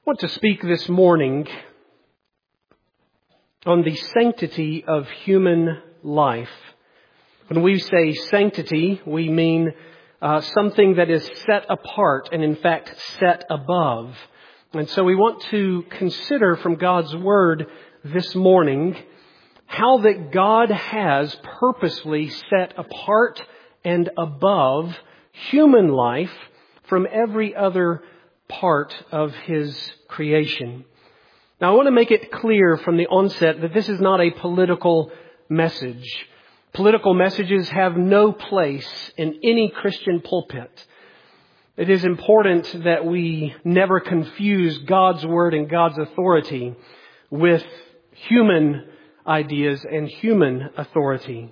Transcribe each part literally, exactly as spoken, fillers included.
I want to speak this morning on the sanctity of human life. When we say sanctity, we mean uh, something that is set apart and in fact set above. And so we want to consider from God's Word this morning how that God has purposely set apart and above human life from every other part of His creation. Now, I want to make it clear from the onset that this is not a political message. Political messages have no place in any Christian pulpit. It is important that we never confuse God's Word and God's authority with human ideas and human authority.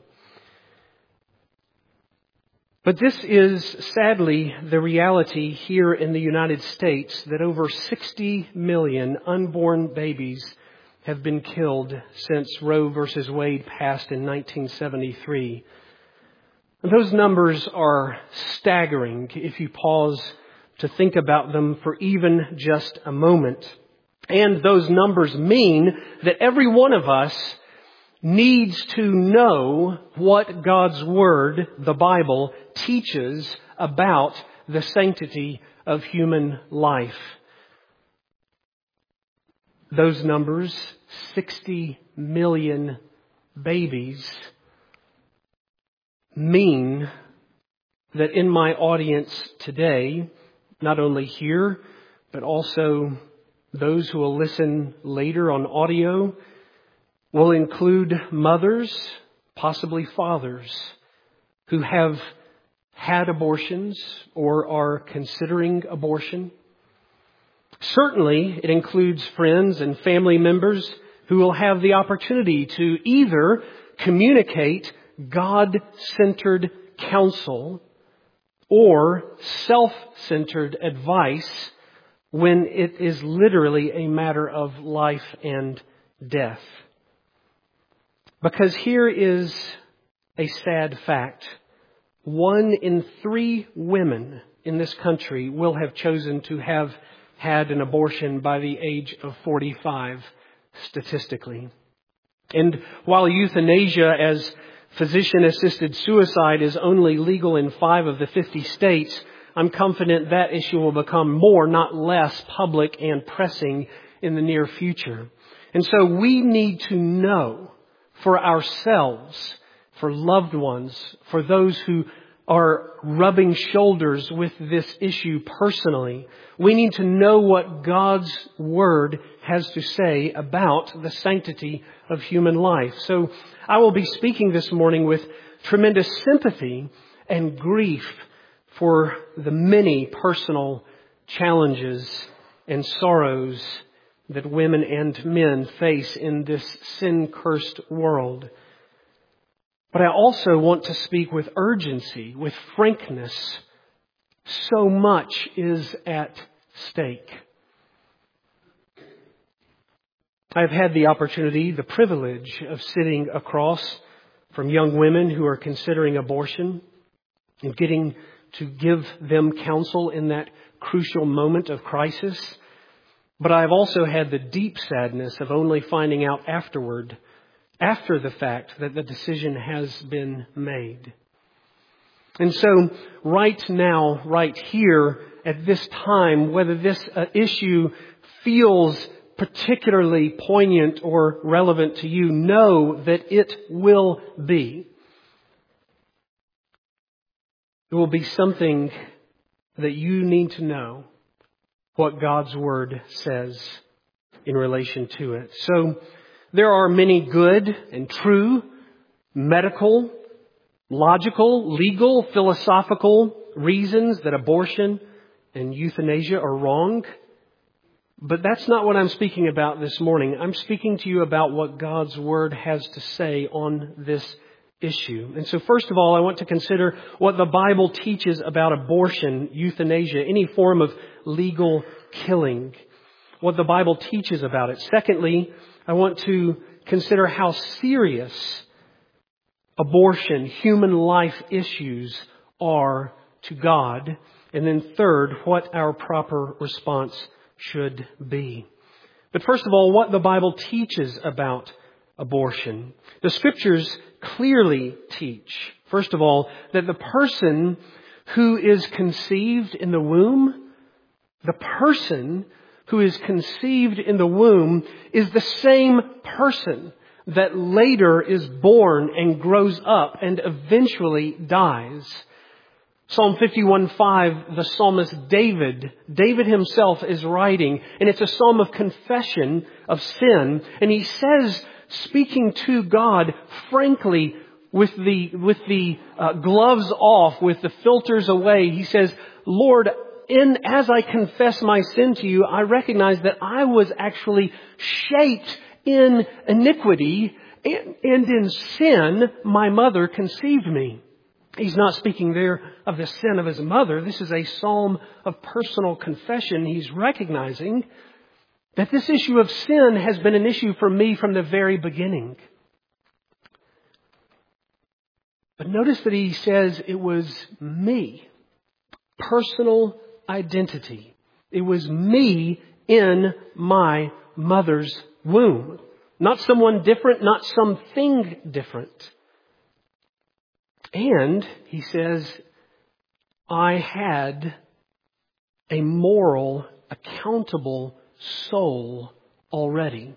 But this is sadly the reality here in the United States, that over sixty million unborn babies have been killed since Roe versus Wade passed in nineteen seventy-three. And those numbers are staggering if you pause to think about them for even just a moment. And those numbers mean that every one of us needs to know what God's Word, the Bible, teaches about the sanctity of human life. Those numbers, sixty million babies, mean that in my audience today, not only here, but also those who will listen later on audio, will include mothers, possibly fathers, who have had abortions or are considering abortion. Certainly, it includes friends and family members who will have the opportunity to either communicate God-centered counsel or self-centered advice when it is literally a matter of life and death. Because here is a sad fact. One in three women in this country will have chosen to have had an abortion by the age of forty-five, statistically. And while euthanasia as physician-assisted suicide is only legal in five of the fifty states, I'm confident that issue will become more, not less, public and pressing in the near future. And so we need to know for ourselves, for loved ones, for those who are rubbing shoulders with this issue personally, we need to know what God's Word has to say about the sanctity of human life. So I will be speaking this morning with tremendous sympathy and grief for the many personal challenges and sorrows that women and men face in this sin-cursed world. But I also want to speak with urgency, with frankness. So much is at stake. I've had the opportunity, the privilege of sitting across from young women who are considering abortion and getting to give them counsel in that crucial moment of crisis. But I've also had the deep sadness of only finding out afterward, after the fact, that the decision has been made. And so right now, right here, at this time, whether this uh, issue feels particularly poignant or relevant to you, know that it will be. It will be something that you need to know what God's Word says in relation to it. So there are many good and true medical, logical, legal, philosophical reasons that abortion and euthanasia are wrong. But that's not what I'm speaking about this morning. I'm speaking to you about what God's Word has to say on this issue. And so first of all, I want to consider what the Bible teaches about abortion, euthanasia, any form of legal killing, what the Bible teaches about it. Secondly, I want to consider how serious abortion, human life issues are to God. And then third, what our proper response should be. But first of all, what the Bible teaches about abortion. The Scriptures clearly teach, first of all, that the person who is conceived in the womb, the person who is conceived in the womb is the same person that later is born and grows up and eventually dies. Psalm fifty-one five, the psalmist David, David himself is writing, and it's a psalm of confession of sin. And he says, speaking to God frankly, with the, with the uh, gloves off, with the filters away, he says, Lord, in, as I confess my sin to you, I recognize that I was actually shaped in iniquity, and, and in sin, my mother conceived me. He's not speaking there of the sin of his mother. This is a psalm of personal confession. He's recognizing that this issue of sin has been an issue for me from the very beginning. But notice that he says it was me. Personal identity. It was me in my mother's womb. Not someone different, not something different. And he says, I had a moral, accountable soul already.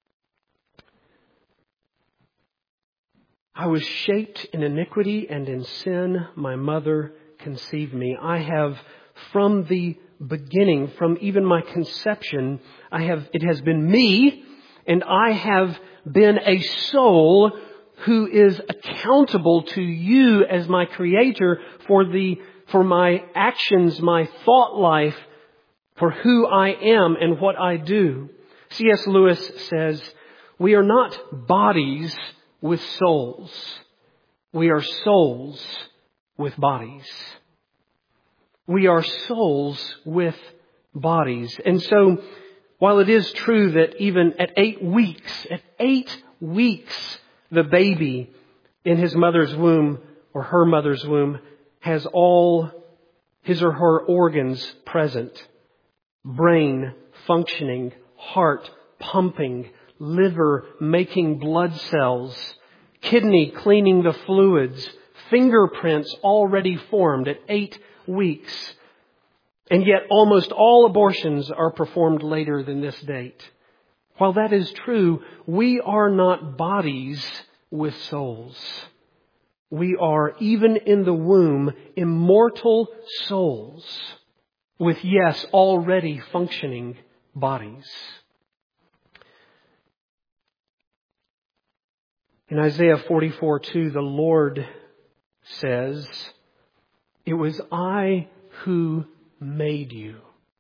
I was shaped in iniquity, and in sin my mother conceived me. I have, from the beginning, from even my conception, I have, it has been me, and I have been a soul who is accountable to you as my Creator for the, for my actions, my thought life, for who I am and what I do. C S Lewis says, we are not bodies with souls. We are souls with bodies. We are souls with bodies. And so, while it is true that even at eight weeks, at eight weeks, the baby in his mother's womb or her mother's womb has all his or her organs present. Brain functioning, heart pumping, liver making blood cells, kidney cleaning the fluids, fingerprints already formed at eight weeks. And yet almost all abortions are performed later than this date. While that is true, we are not bodies with souls. We are, even in the womb, immortal souls with, yes, already functioning bodies. In Isaiah forty-four two, the Lord says, it was I who made you.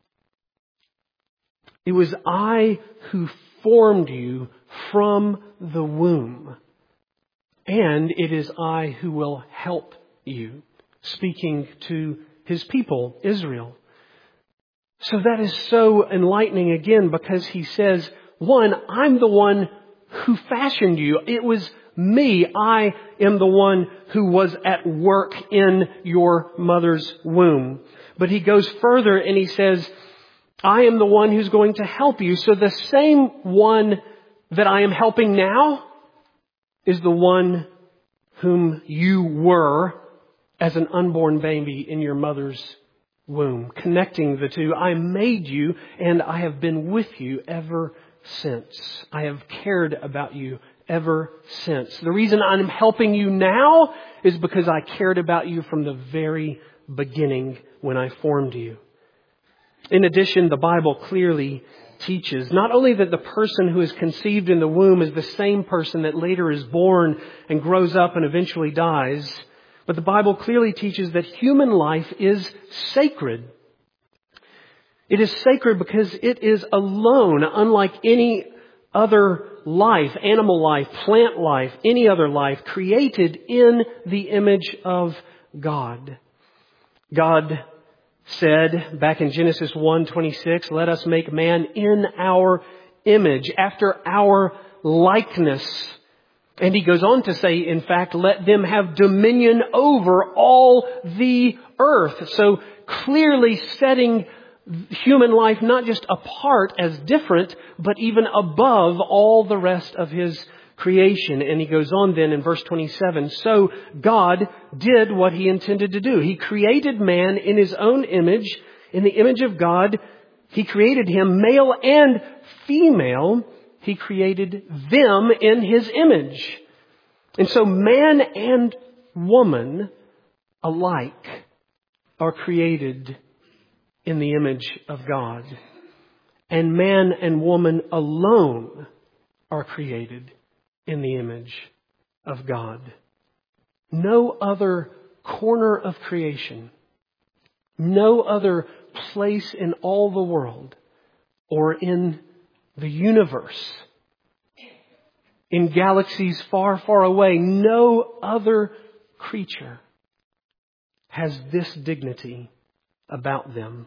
It was I who formed you from the womb. And it is I who will help you. Speaking to his people, Israel. So that is so enlightening again, because he says, one, I'm the one who fashioned you. It was me. I am the one who was at work in your mother's womb. But he goes further and he says, I am the one who's going to help you. So the same one that I am helping now is the one whom you were as an unborn baby in your mother's womb. Connecting the two, I made you and I have been with you ever since. I have cared about you ever since. The reason I'm helping you now is because I cared about you from the very beginning when I formed you. In addition, the Bible clearly teaches not only that the person who is conceived in the womb is the same person that later is born and grows up and eventually dies, but the Bible clearly teaches that human life is sacred. It is sacred because it is alone, unlike any other life, animal life, plant life, any other life, created in the image of God. God said back in Genesis one twenty-six, let us make man in our image, after our likeness. And he goes on to say, in fact, let them have dominion over all the earth. So clearly setting human life not just apart as different, but even above all the rest of His creation. And he goes on then in verse twenty-seven, so God did what He intended to do. He created man in His own image. In the image of God, He created him, male and female. He created them in His image. And so man and woman alike are created in the image of God. And man and woman alone are created in the image of God. No other corner of creation, no other place in all the world or in the universe, in galaxies far, far away, no other creature has this dignity about them.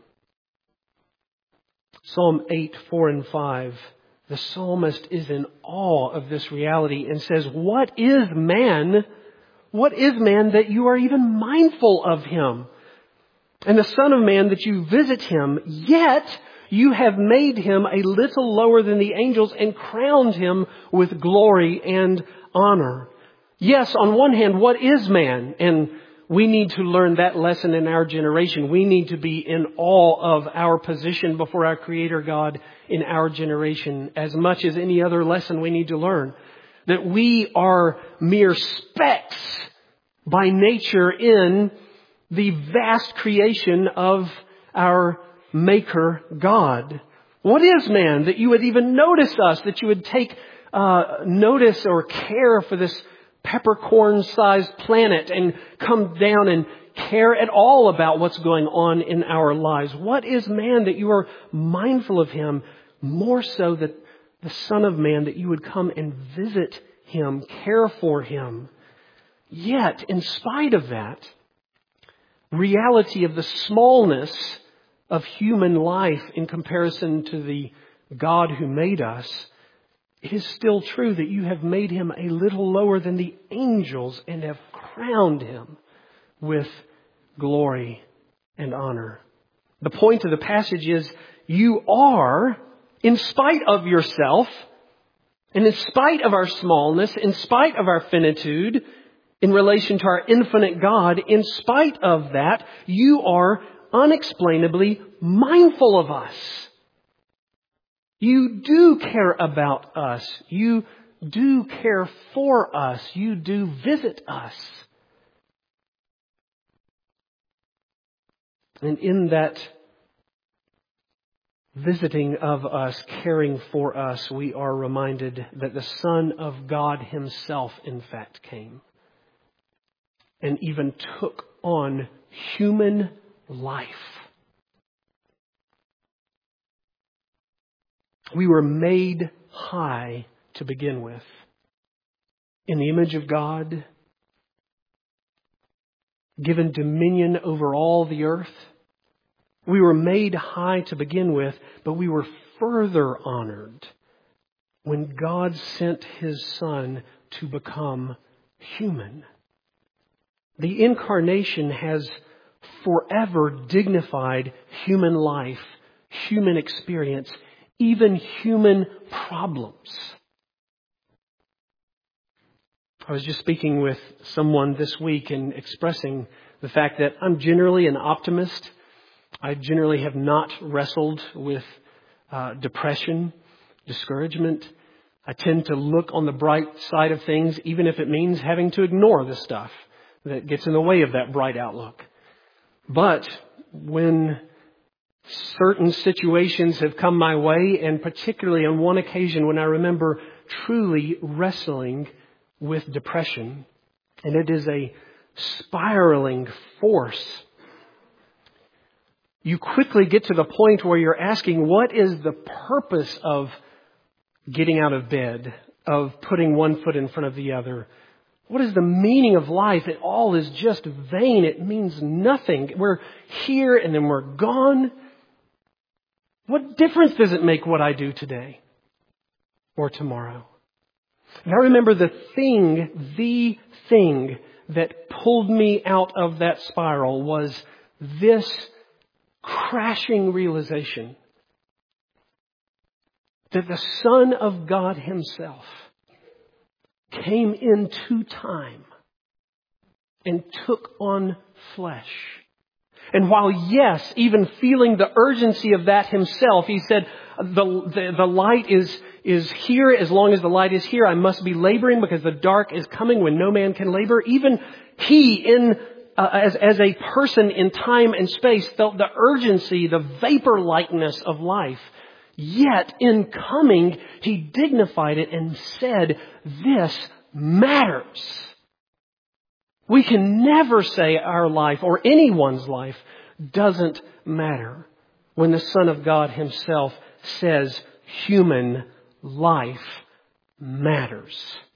Psalm eight, four and five, the psalmist is in awe of this reality and says, what is man? What is man that you are even mindful of him? And the Son of Man that you visit him, yet you have made him a little lower than the angels and crowned him with glory and honor. Yes, on one hand, what is man? And we need to learn that lesson in our generation. We need to be in awe of our position before our Creator God in our generation as much as any other lesson we need to learn. That we are mere specks by nature in the vast creation of our Maker God. What is man that you would even notice us, that you would take uh, notice or care for this peppercorn-sized planet and come down and care at all about what's going on in our lives? What is man that you are mindful of him, more so that the Son of Man, that you would come and visit him, care for him? Yet, in spite of that reality of the smallness of human life in comparison to the God who made us, it is still true that you have made him a little lower than the angels and have crowned him with glory and honor. The point of the passage is you are, in spite of yourself, and in spite of our smallness, in spite of our finitude, in relation to our infinite God, in spite of that, you are unexplainably mindful of us. You do care about us. You do care for us. You do visit us. And in that visiting of us, caring for us, we are reminded that the Son of God himself, in fact, came and even took on human life. We were made high to begin with, in the image of God, given dominion over all the earth. We were made high to begin with, but we were further honored when God sent His Son to become human. The incarnation has forever dignified human life, human experience, even human problems. I was just speaking with someone this week and expressing the fact that I'm generally an optimist. I generally have not wrestled with uh, depression, discouragement. I tend to look on the bright side of things, even if it means having to ignore the stuff that gets in the way of that bright outlook. But when certain situations have come my way, and particularly on one occasion when I remember truly wrestling with depression, and it is a spiraling force, you quickly get to the point where you're asking, what is the purpose of getting out of bed, of putting one foot in front of the other? What is the meaning of life? It all is just vain. It means nothing. We're here and then we're gone. What difference does it make what I do today or tomorrow? And I remember the thing, the thing that pulled me out of that spiral was this crashing realization that the Son of God Himself came into time and took on flesh. And while, yes, even feeling the urgency of that Himself, He said, the, the, the light is, is here. As long as the light is here, I must be laboring because the dark is coming when no man can labor. Even He, in uh, as, as a person in time and space, felt the urgency, the vapor-likeness of life. Yet, in coming, He dignified it and said, this matters. We can never say our life or anyone's life doesn't matter when the Son of God Himself says human life matters.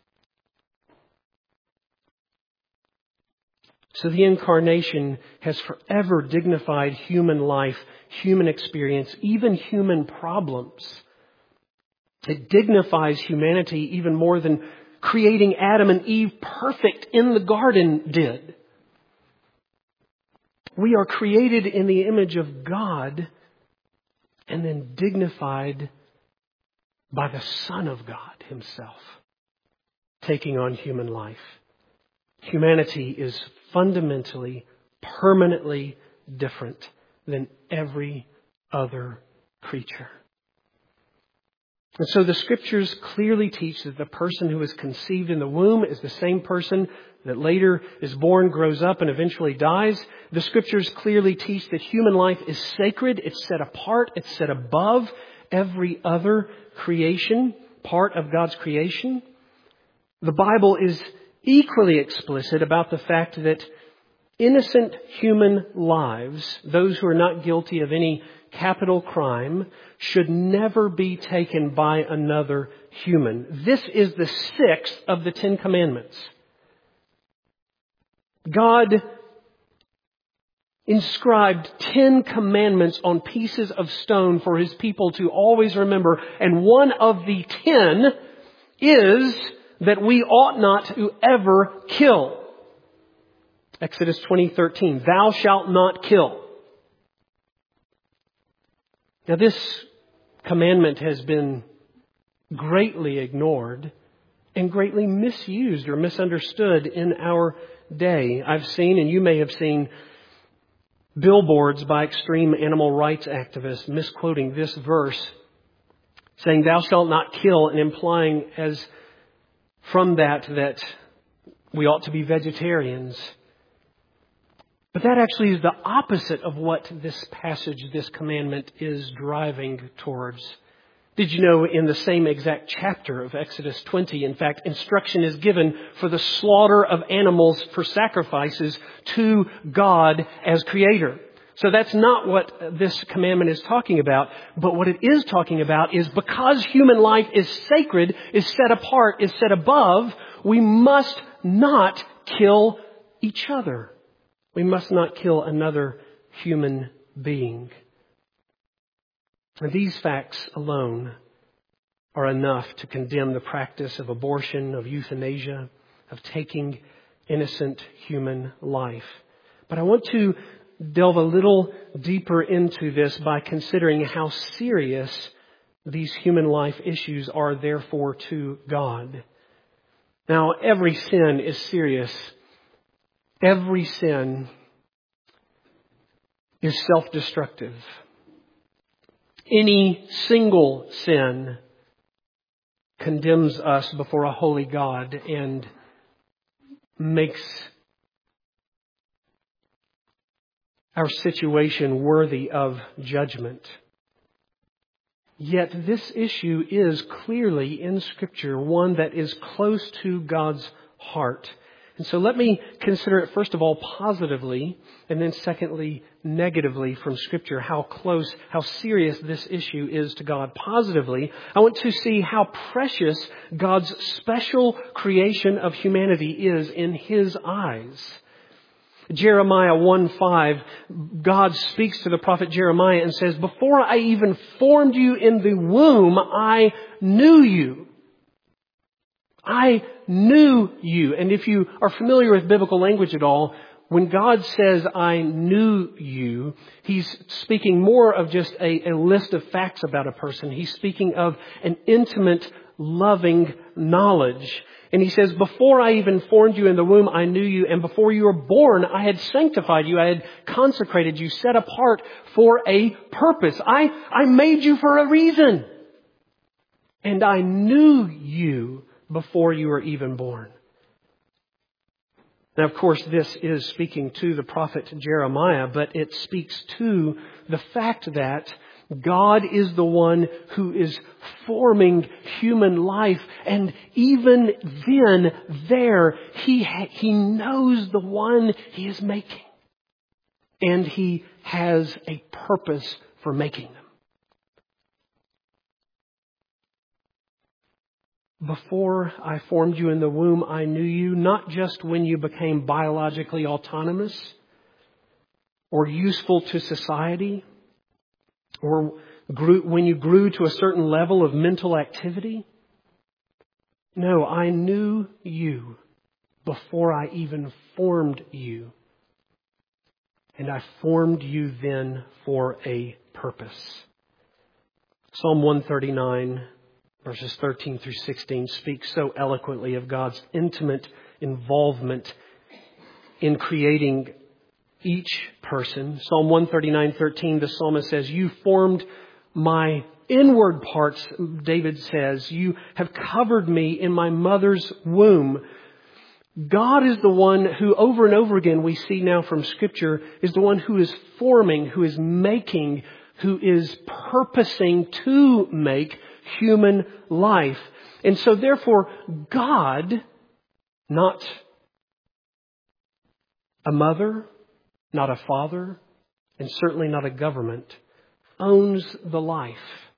So the Incarnation has forever dignified human life, human experience, even human problems. It dignifies humanity even more than creating Adam and Eve perfect in the garden did. We are created in the image of God and then dignified by the Son of God Himself, taking on human life. Humanity is fundamentally, permanently different than every other creature. And so the Scriptures clearly teach that the person who is conceived in the womb is the same person that later is born, grows up, and eventually dies. The Scriptures clearly teach that human life is sacred. It's set apart. It's set above every other creation, part of God's creation. The Bible is equally explicit about the fact that innocent human lives, those who are not guilty of any capital crime, should never be taken by another human. This is the sixth of the Ten Commandments. God inscribed ten commandments on pieces of stone for His people to always remember. And one of the ten is that we ought not to ever kill. Exodus twenty thirteen, thou shalt not kill. Now this commandment has been greatly ignored and greatly misused or misunderstood in our day. I've seen, and you may have seen, billboards by extreme animal rights activists misquoting this verse, saying thou shalt not kill, and implying as from that that we ought to be vegetarians. But that actually is the opposite of what this passage, this commandment is driving towards. Did you know in the same exact chapter of Exodus twenty, in fact, instruction is given for the slaughter of animals for sacrifices to God as Creator? So that's not what this commandment is talking about. But what it is talking about is because human life is sacred, is set apart, is set above, we must not kill each other. We must not kill another human being. And these facts alone are enough to condemn the practice of abortion, of euthanasia, of taking innocent human life. But I want to delve a little deeper into this by considering how serious these human life issues are therefore to God. Now, every sin is serious. Every sin is self-destructive. Any single sin condemns us before a holy God and makes our situation worthy of judgment. Yet this issue is clearly in Scripture one that is close to God's heart. And so let me consider it first of all positively, and then secondly negatively from Scripture, how close, how serious this issue is to God. Positively, I want to see how precious God's special creation of humanity is in His eyes. Jeremiah one five, God speaks to the prophet Jeremiah and says, before I even formed you in the womb, I knew you. I knew you. And if you are familiar with biblical language at all, When God says, I knew you, He's speaking more of just a, a list of facts about a person. He's speaking of an intimate, loving knowledge. And He says, before I even formed you in the womb, I knew you. And before you were born, I had sanctified you. I had consecrated you, set apart for a purpose. I, I made you for a reason. And I knew you before you were even born. Now, of course, this is speaking to the prophet Jeremiah, but it speaks to the fact that God is the one who is forming human life. And even then, there, He, he knows the one He is making. And He has a purpose for making them. Before I formed you in the womb, I knew you, not just when you became biologically autonomous or useful to society, or grew, when you grew to a certain level of mental activity. No, I knew you before I even formed you. And I formed you then for a purpose. Psalm one thirty-nine, verses thirteen through sixteen, speaks so eloquently of God's intimate involvement in creating each person. Psalm one thirty-nine, thirteen, the psalmist says, you formed my inward parts, David says. You have covered me in my mother's womb. God is the one who, over and over again, we see now from Scripture, is the one who is forming, who is making, who is purposing to make human life. And so therefore, God, not a mother, not a father, and certainly not a government, owns the life,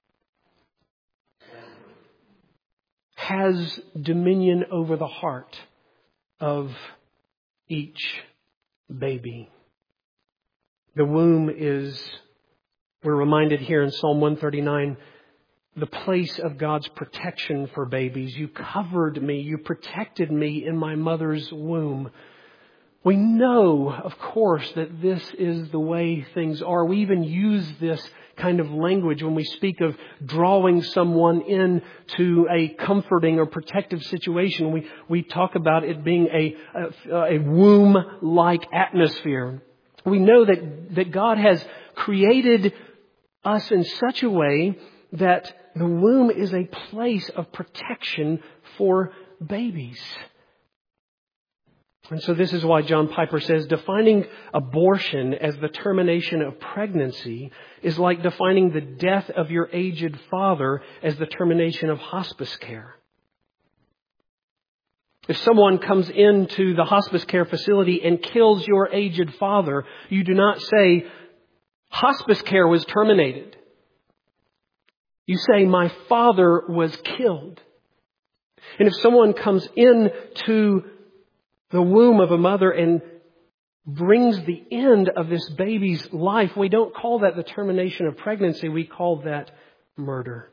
has dominion over the heart of each baby. The womb is, we're reminded here in Psalm one thirty-nine, the place of God's protection for babies. You covered me, you protected me in my mother's womb. We know, of course, that this is the way things are. We even use this kind of language when we speak of drawing someone into a comforting or protective situation. We we talk about it being a, a, a womb-like atmosphere. We know that, that God has created us in such a way that the womb is a place of protection for babies. And so this is why John Piper says, defining abortion as the termination of pregnancy is like defining the death of your aged father as the termination of hospice care. If someone comes into the hospice care facility and kills your aged father, you do not say, hospice care was terminated. You say, my father was killed. And if someone comes into the womb of a mother and brings the end of this baby's life, we don't call that the termination of pregnancy. We call that murder.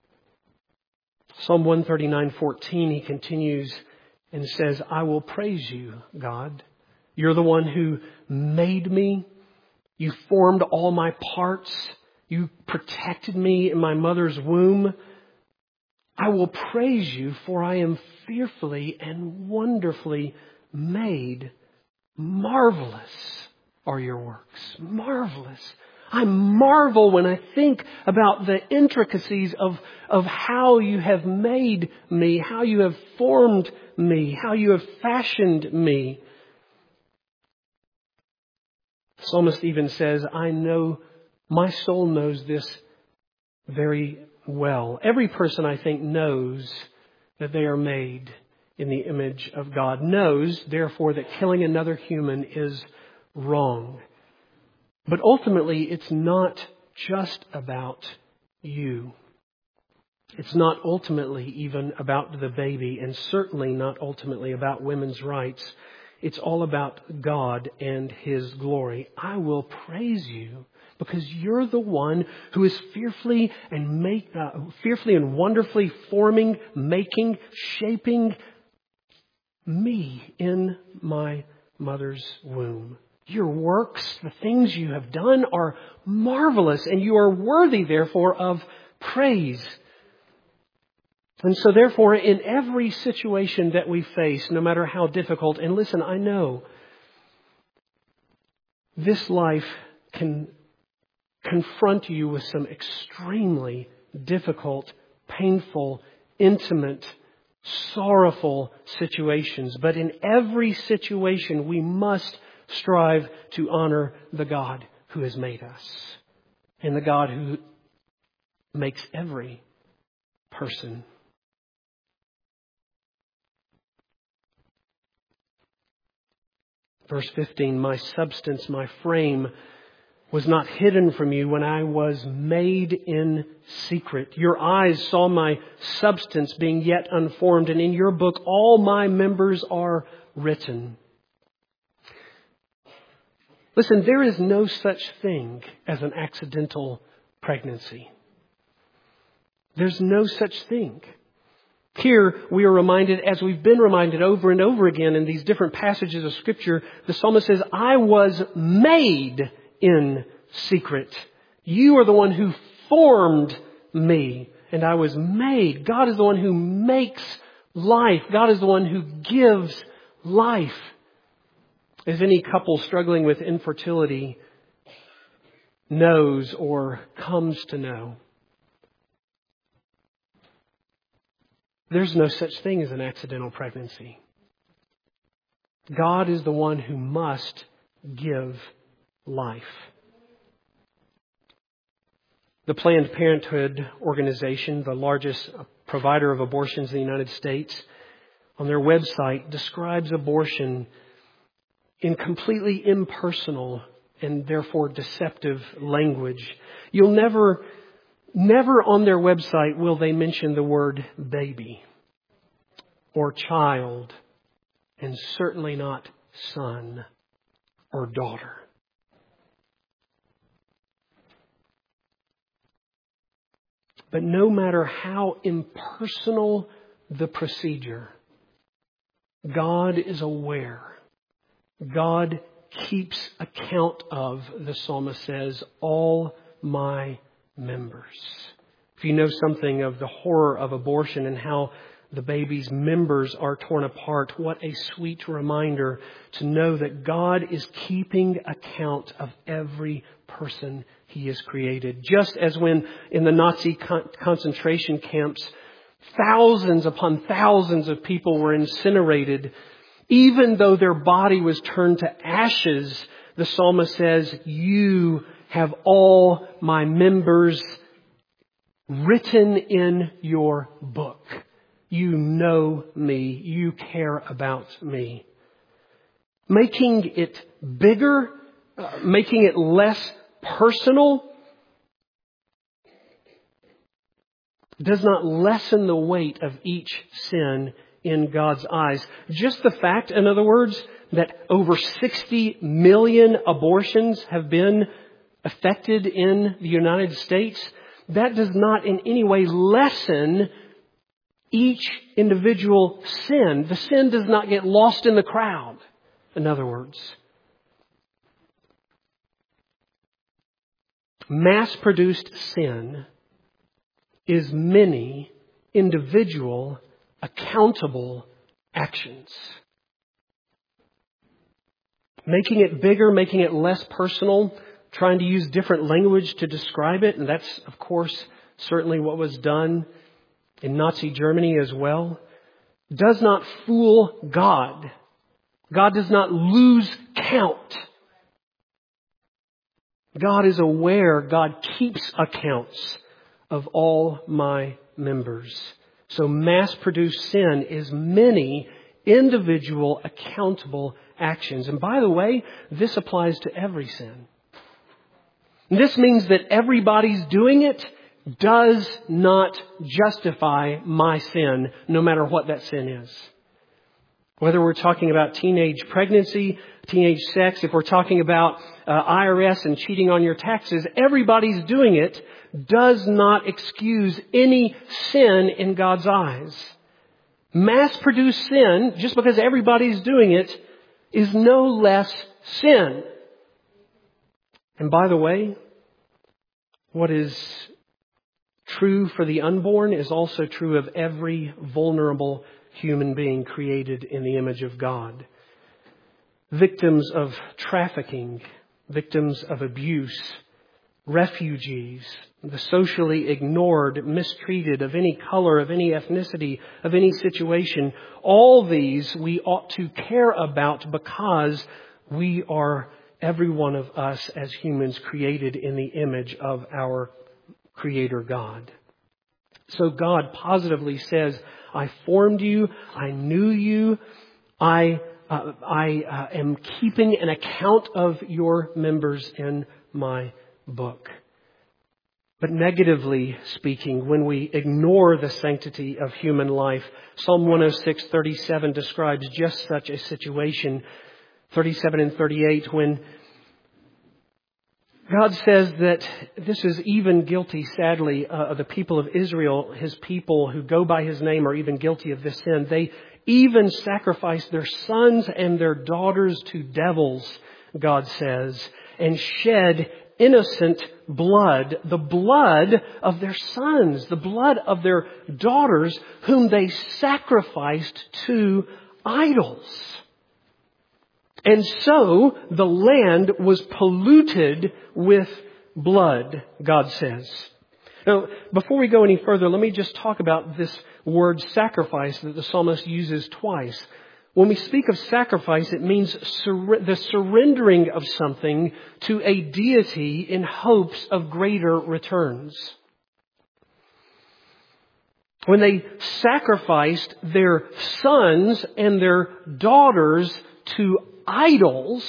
Psalm one thirty-nine, fourteen, he continues and says, I will praise you, God. You're the one who made me. You formed all my parts. You protected me in my mother's womb. I will praise you, for I am fearfully and wonderfully made. Marvelous are your works. Marvelous. I marvel when I think about the intricacies of, of how you have made me, how you have formed me, how you have fashioned me. The psalmist even says, I know, my soul knows this very well. Every person, I think, knows that they are made in the image of God, knows, therefore, that killing another human is wrong. But ultimately, it's not just about you. It's not ultimately even about the baby, and certainly not ultimately about women's rights. It's all about God and His glory. I will praise you because you're the one who is fearfully and make, uh, fearfully and wonderfully forming, making, shaping me in my mother's womb. Your works, the things you have done, are marvelous, and you are worthy, therefore, of praise. And so, therefore, in every situation that we face, no matter how difficult, and listen, I know this life can confront you with some extremely difficult, painful, intimate, sorrowful situations. But in every situation, we must strive to honor the God who has made us and the God who makes every person. Verse fifteen, my substance, my frame was not hidden from you when I was made in secret. Your eyes saw my substance being yet unformed, and in your book all my members are written. Listen, there is no such thing as an accidental pregnancy. There's no such thing. Here we are reminded, as we've been reminded over and over again in these different passages of Scripture, the psalmist says, I was made in secret. You are the one who formed me, and I was made. God is the one who makes life. God is the one who gives life. As any couple struggling with infertility knows or comes to know, there's no such thing as an accidental pregnancy. God is the one who must give life. The Planned Parenthood organization, the largest provider of abortions in the United States, on their website describes abortion in completely impersonal and therefore deceptive language. You'll never Never on their website will they mention the word baby or child, and certainly not son or daughter. But no matter how impersonal the procedure, God is aware. God keeps account of, the psalmist says, all my members. If you know something of the horror of abortion and how the baby's members are torn apart, what a sweet reminder to know that God is keeping account of every person He has created. Just as when in the Nazi con- concentration camps, thousands upon thousands of people were incinerated, even though their body was turned to ashes, the psalmist says, you have all my members written in your book. You know me. You care about me. Making it bigger, uh, making it less personal, does not lessen the weight of each sin in God's eyes. Just the fact, in other words, that over sixty million abortions have been affected in the United States, that does not in any way lessen each individual sin. The sin does not get lost in the crowd, in other words. Mass-produced sin is many individual, accountable actions. Making it bigger, making it less personal, trying to use different language to describe it, and that's, of course, certainly what was done in Nazi Germany as well, does not fool God. God does not lose count. God is aware. God keeps accounts of all my members. So mass-produced sin is many individual accountable actions. And by the way, this applies to every sin. This means that everybody's doing it does not justify my sin, no matter what that sin is. Whether we're talking about teenage pregnancy, teenage sex, if we're talking about uh, I R S and cheating on your taxes, everybody's doing it does not excuse any sin in God's eyes. Mass-produced sin, just because everybody's doing it, is no less sin. And by the way, what is true for the unborn is also true of every vulnerable human being created in the image of God. Victims of trafficking, victims of abuse, refugees, the socially ignored, mistreated, of any color, of any ethnicity, of any situation. All these we ought to care about because we are, every one of us as humans, created in the image of our Creator God. So God positively says, I formed you, I knew you, I uh, I uh, am keeping an account of your members in my book. But negatively speaking, when we ignore the sanctity of human life, Psalm one oh six, thirty-seven describes just such a situation. thirty-seven and thirty-eight, when God says that this is even guilty, sadly, uh, of the people of Israel. His people who go by His name are even guilty of this sin. They even sacrifice their sons and their daughters to devils, God says, and shed innocent blood, the blood of their sons, the blood of their daughters, whom they sacrificed to idols. And so the land was polluted with blood, God says. Now, before we go any further, let me just talk about this word sacrifice that the psalmist uses twice. When we speak of sacrifice, it means sur- the surrendering of something to a deity in hopes of greater returns. When they sacrificed their sons and their daughters to idols,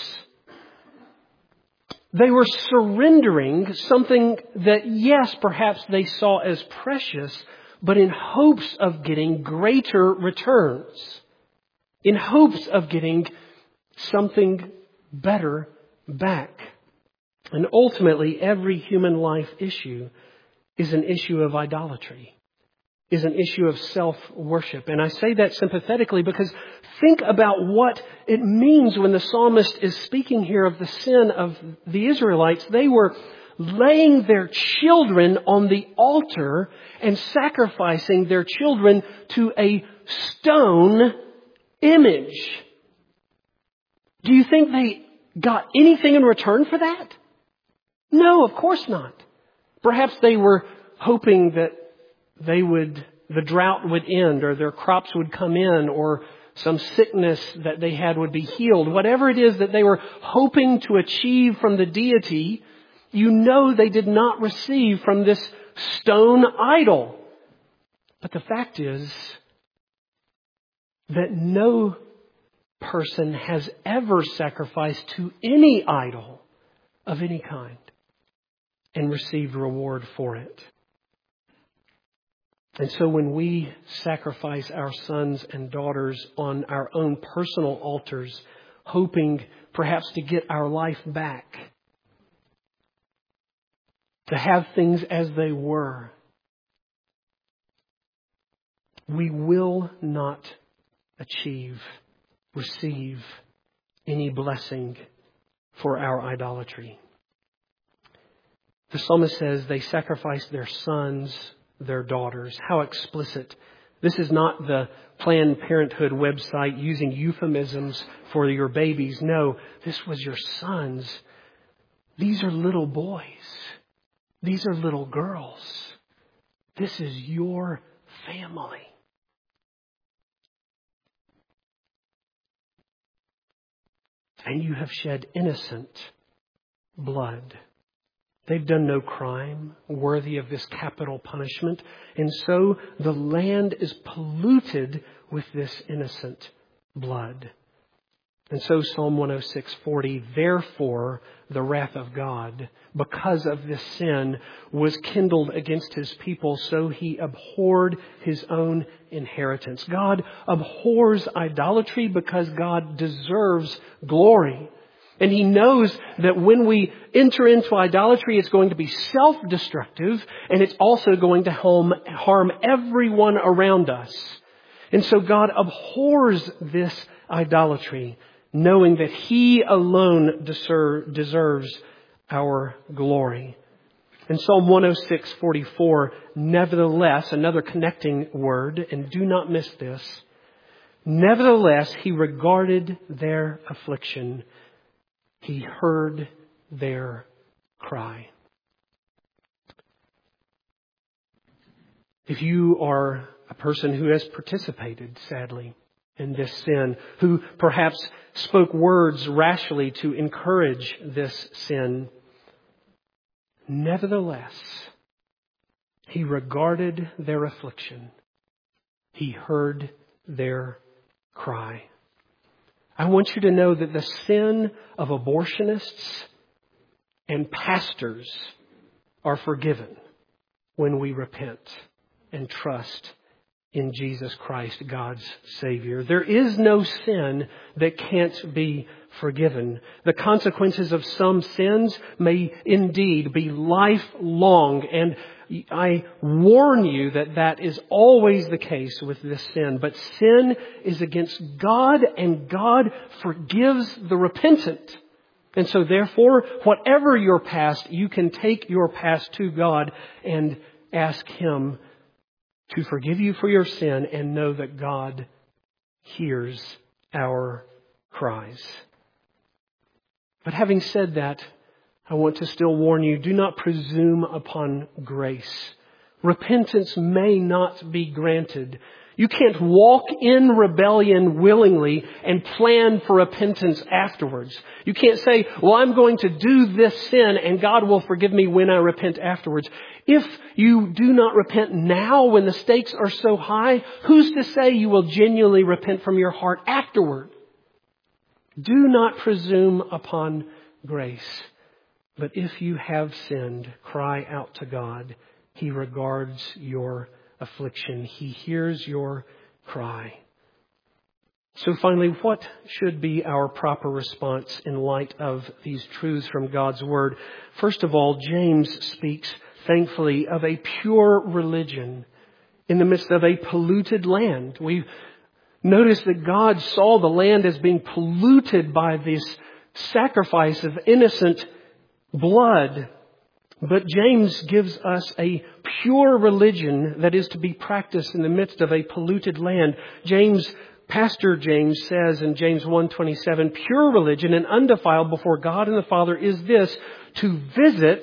they were surrendering something that, yes, perhaps they saw as precious, but in hopes of getting greater returns. In hopes of getting something better back. And ultimately, every human life issue is an issue of idolatry, is an issue of self-worship. And I say that sympathetically because think about what it means when the psalmist is speaking here of the sin of the Israelites. They were laying their children on the altar and sacrificing their children to a stone image. Do you think they got anything in return for that? No, of course not. Perhaps they were hoping that they would, the drought would end, or their crops would come in, or some sickness that they had would be healed. Whatever it is that they were hoping to achieve from the deity, you know they did not receive from this stone idol. But the fact is that no person has ever sacrificed to any idol of any kind and received reward for it. And so when we sacrifice our sons and daughters on our own personal altars, hoping perhaps to get our life back, to have things as they were, we will not achieve, receive any blessing for our idolatry. The psalmist says they sacrificed their sons, their daughters. How explicit. This is not the Planned Parenthood website using euphemisms for your babies. No, this was your sons. These are little boys. These are little girls. This is your family. And you have shed innocent blood. They've done no crime worthy of this capital punishment. And so the land is polluted with this innocent blood. And so Psalm one oh six forty, therefore the wrath of God, because of this sin, was kindled against His people, so He abhorred His own inheritance. God abhors idolatry because God deserves glory. And He knows that when we enter into idolatry, it's going to be self-destructive, and it's also going to harm everyone around us. And so God abhors this idolatry. knowing that He alone deser- deserves our glory. In Psalm one oh six forty-four, nevertheless, another connecting word, and do not miss this, nevertheless, He regarded their affliction. He heard their cry. If you are a person who has participated, sadly, in this sin, who perhaps spoke words rashly to encourage this sin, nevertheless, He regarded their affliction. He heard their cry. I want you to know that the sin of abortionists and pastors are forgiven when we repent and trust in Jesus Christ, God's Savior. There is no sin that can't be forgiven. The consequences of some sins may indeed be lifelong, and I warn you that that is always the case with this sin. But sin is against God, and God forgives the repentant. And so therefore, whatever your past, you can take your past to God and ask Him to forgive you for your sin and know that God hears our cries. But having said that, I want to still warn you, do not presume upon grace. Repentance may not be granted. You can't walk in rebellion willingly and plan for repentance afterwards. You can't say, well, I'm going to do this sin and God will forgive me when I repent afterwards. If you do not repent now when the stakes are so high, who's to say you will genuinely repent from your heart afterward? Do not presume upon grace. But if you have sinned, cry out to God. He regards your affliction. He hears your cry. So finally, what should be our proper response in light of these truths from God's Word? First of all, James speaks, thankfully, of a pure religion in the midst of a polluted land. We notice that God saw the land as being polluted by this sacrifice of innocent blood. But James gives us a pure religion that is to be practiced in the midst of a polluted land. James, Pastor James says in James one twenty-seven, pure religion and undefiled before God and the Father is this, to visit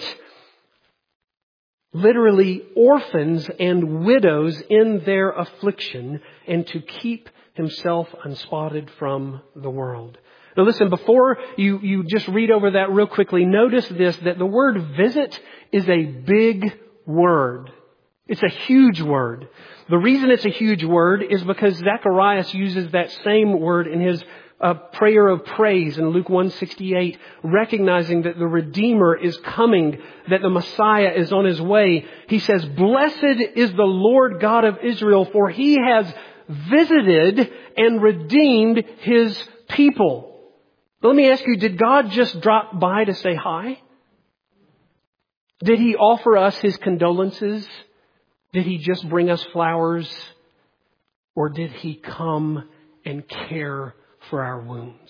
literally orphans and widows in their affliction and to keep himself unspotted from the world. Now listen, before you, you just read over that real quickly, notice this, that the word visit is a big word. It's a huge word. The reason it's a huge word is because Zacharias uses that same word in his uh, prayer of praise in Luke one sixty-eight, recognizing that the Redeemer is coming, that the Messiah is on His way. He says, blessed is the Lord God of Israel, for He has visited and redeemed His people. Let me ask you, did God just drop by to say hi? Did He offer us His condolences? Did He just bring us flowers? Or did He come and care for our wounds?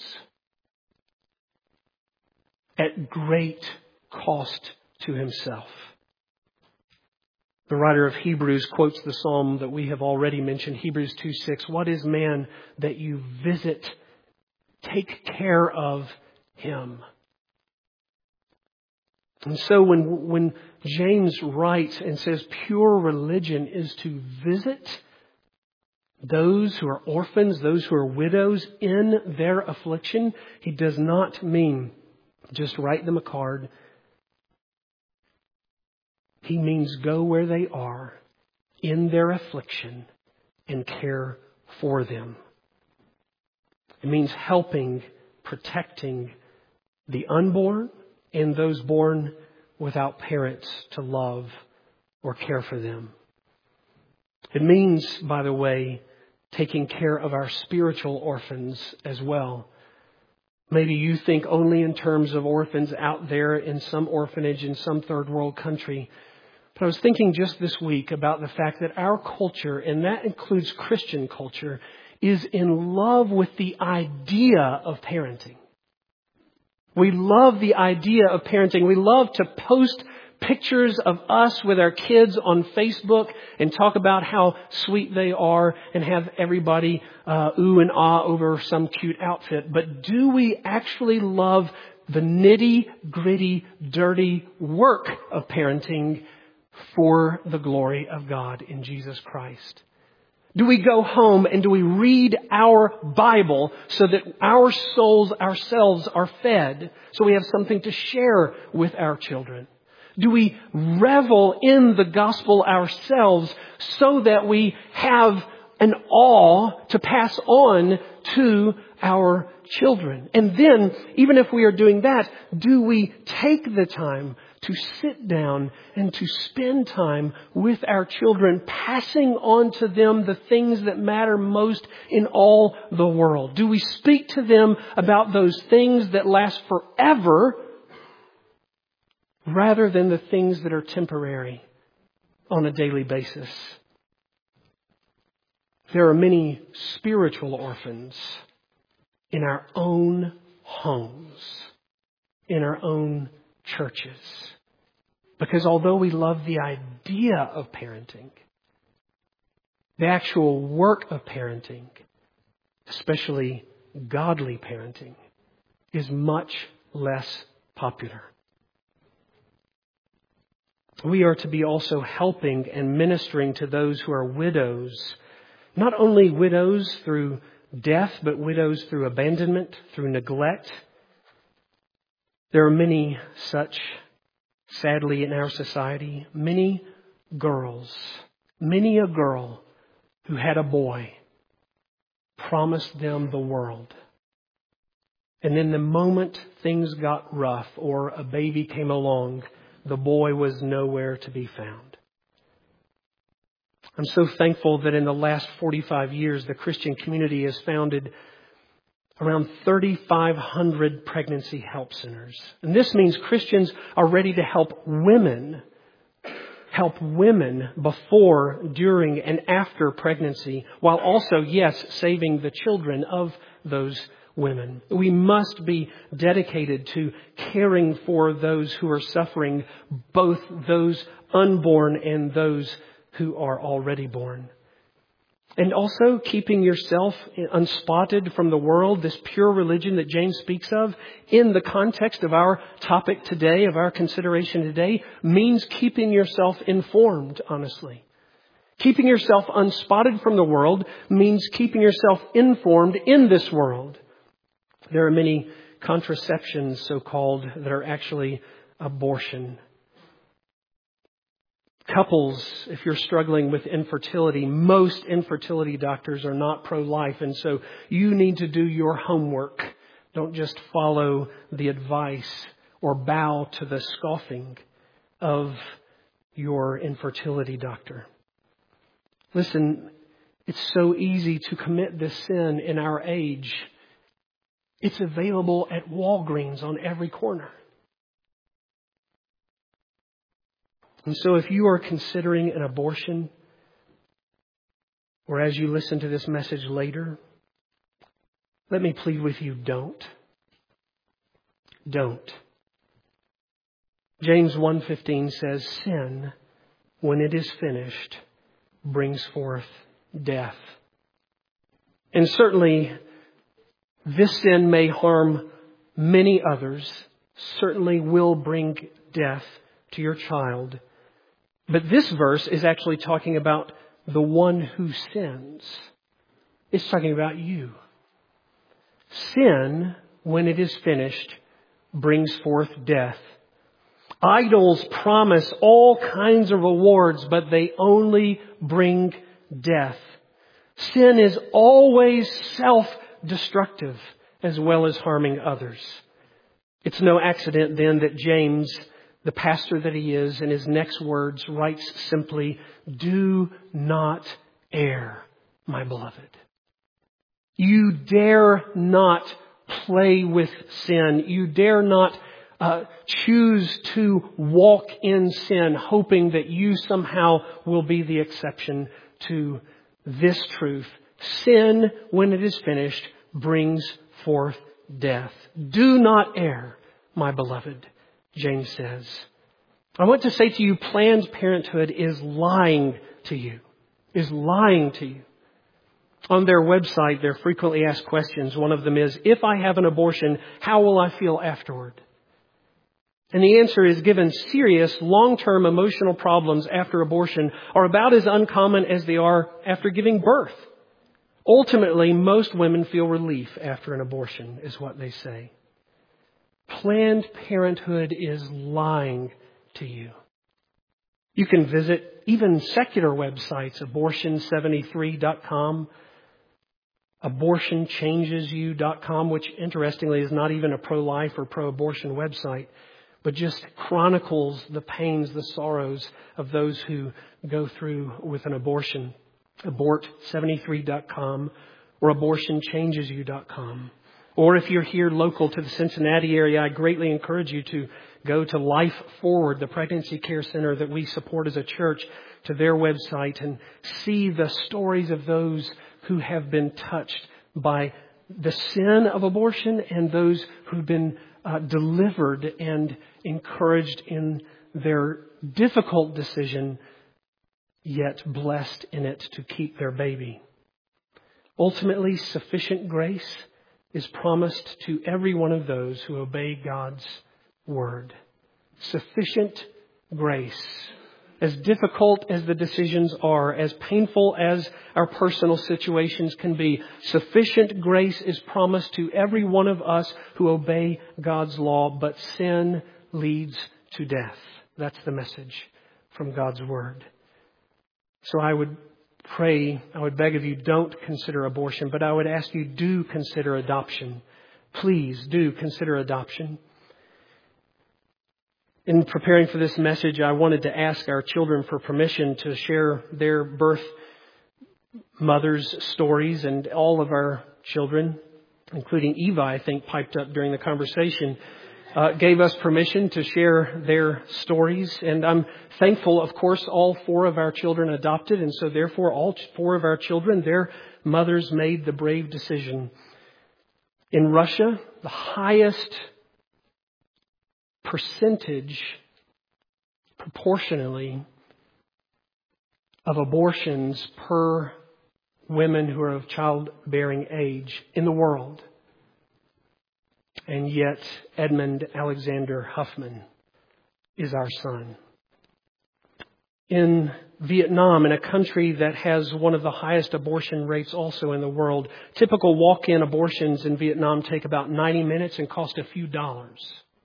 At great cost to Himself. The writer of Hebrews quotes the psalm that we have already mentioned, Hebrews two six. What is man that you visit? Take care of him. And so when, when James writes and says pure religion is to visit those who are orphans, those who are widows in their affliction, he does not mean just write them a card. He means go where they are in their affliction and care for them. It means helping, protecting the unborn and those born without parents to love or care for them. It means, by the way, taking care of our spiritual orphans as well. Maybe you think only in terms of orphans out there in some orphanage in some third world country. But I was thinking just this week about the fact that our culture, and that includes Christian culture, is in love with the idea of parenting. We love the idea of parenting. We love to post pictures of us with our kids on Facebook and talk about how sweet they are and have everybody uh, ooh and ah over some cute outfit. But do we actually love the nitty gritty, dirty work of parenting for the glory of God in Jesus Christ? Do we go home and do we read our Bible so that our souls ourselves are fed, so we have something to share with our children? Do we revel in the gospel ourselves so that we have an awe to pass on to our children? And then, even if we are doing that, do we take the time to sit down and to spend time with our children, passing on to them the things that matter most in all the world? Do we speak to them about those things that last forever rather than the things that are temporary on a daily basis? There are many spiritual orphans in our own homes, in our own churches. Because although we love the idea of parenting, the actual work of parenting, especially godly parenting, is much less popular. We are to be also helping and ministering to those who are widows, not only widows through death, but widows through abandonment, through neglect. There are many such, sadly, in our society. Many girls, many a girl who had a boy promised them the world. And then the moment things got rough or a baby came along, the boy was nowhere to be found. I'm so thankful that in the last forty-five years, the Christian community has founded around thirty-five hundred pregnancy help centers. And this means Christians are ready to help women, help women before, during, and after pregnancy, while also, yes, saving the children of those women. We must be dedicated to caring for those who are suffering, both those unborn and those who are already born. And also keeping yourself unspotted from the world, this pure religion that James speaks of, in the context of our topic today, of our consideration today, means keeping yourself informed, honestly. Keeping yourself unspotted from the world means keeping yourself informed in this world. There are many contraceptions, so-called, that are actually abortion. Couples, if you're struggling with infertility, most infertility doctors are not pro-life. And so you need to do your homework. Don't just follow the advice or bow to the scoffing of your infertility doctor. Listen, it's so easy to commit this sin in our age. It's available at Walgreens on every corner. And so if you are considering an abortion, or as you listen to this message later, let me plead with you, don't. Don't. James one fifteen says, sin, when it is finished, brings forth death. And certainly, this sin may harm many others, certainly will bring death to your child. But this verse is actually talking about the one who sins. It's talking about you. Sin, when it is finished, brings forth death. Idols promise all kinds of rewards, but they only bring death. Sin is always self-destructive as well as harming others. It's no accident then that James, the pastor that he is, in his next words writes simply, do not err, my beloved. You dare not play with sin. You dare not uh, choose to walk in sin, hoping that you somehow will be the exception to this truth Sin, when it is finished, brings forth death. Do not err, my beloved, James says. I want to say to you, Planned Parenthood is lying to you, is lying to you. On their website, there are frequently asked questions. One of them is, if I have an abortion, how will I feel afterward? And the answer is, given serious, long-term emotional problems after abortion are about as uncommon as they are after giving birth. Ultimately, most women feel relief after an abortion, is what they say. Planned Parenthood is lying to you. You can visit even secular websites, abortion seventy-three dot com, abortion changes you dot com, which interestingly is not even a pro-life or pro-abortion website, but just chronicles the pains, the sorrows of those who go through with an abortion. abort seventy-three dot com or abortion changes you dot com. Or if you're here local to the Cincinnati area, I greatly encourage you to go to Life Forward, the pregnancy care center that we support as a church, to their website and see the stories of those who have been touched by the sin of abortion and those who've been uh, delivered and encouraged in their difficult decision, yet blessed in it to keep their baby. Ultimately, sufficient grace is promised to every one of those who obey God's word. Sufficient grace. As difficult as the decisions are, as painful as our personal situations can be, sufficient grace is promised to every one of us who obey God's law, but sin leads to death. That's the message from God's word. So I would pray, I would beg of you, don't consider abortion, but I would ask you, do consider adoption. Please do consider adoption. In preparing for this message, I wanted to ask our children for permission to share their birth mothers' stories, and all of our children, including Eva, I think, piped up during the conversation, uh, gave us permission to share their stories. And I'm thankful, of course, all four of our children adopted, and so therefore all four of our children, their mothers made the brave decision. In Russia, the highest percentage, proportionally, of abortions per women who are of childbearing age in the world. And yet, Edmund Alexander Huffman is our son. In Vietnam, in a country that has one of the highest abortion rates also in the world, typical walk-in abortions in Vietnam take about ninety minutes and cost a few dollars.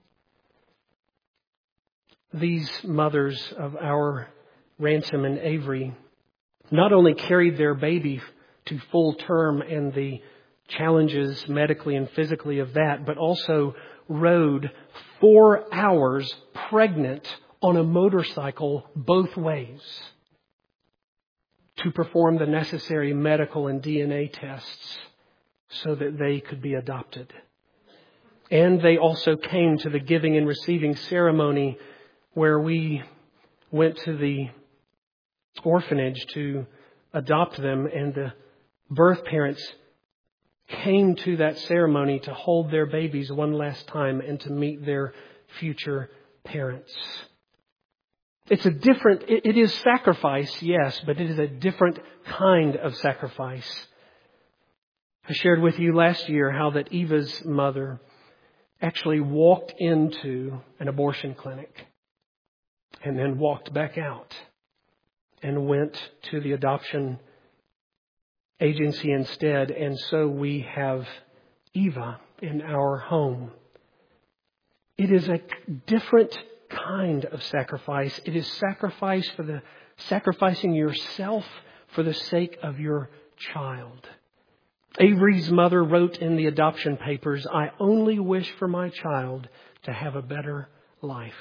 These mothers of our Ransom and Avery not only carried their baby to full term and the challenges medically and physically of that, but also rode four hours pregnant on a motorcycle both ways to perform the necessary medical and D N A tests so that they could be adopted. And they also came to the giving and receiving ceremony where we went to the orphanage to adopt them, and the birth parents came to that ceremony to hold their babies one last time and to meet their future parents. It's a different, it, it is sacrifice, yes, but it is a different kind of sacrifice. I shared with you last year how that Eva's mother actually walked into an abortion clinic and then walked back out and went to the adoption agency instead. And so we have Eva in our home. It is a different kind of sacrifice. It is sacrifice for the sacrificing yourself for the sake of your child. Avery's mother wrote in the adoption papers, "I only wish for my child to have a better life."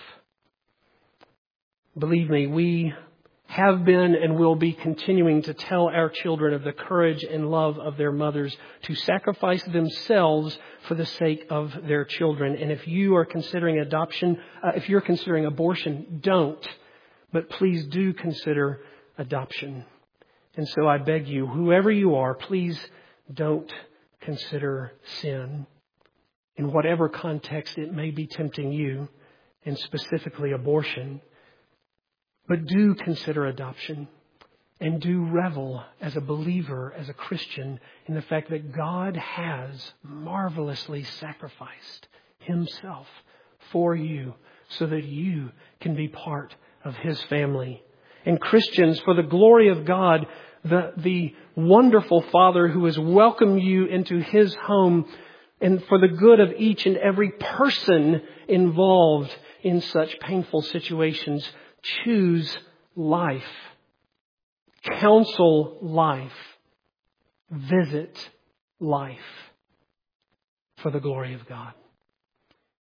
Believe me, we have been and will be continuing to tell our children of the courage and love of their mothers to sacrifice themselves for the sake of their children. And if you are considering adoption, uh, if you're considering abortion, don't. But please do consider adoption. And so I beg you, whoever you are, please don't consider sin in whatever context it may be tempting you, and specifically abortion. But do consider adoption, and do revel as a believer, as a Christian, in the fact that God has marvelously sacrificed Himself for you so that you can be part of His family. And Christians, for the glory of God, the, the wonderful Father who has welcomed you into His home, and for the good of each and every person involved in such painful situations, choose life. Counsel life. Visit life for the glory of God.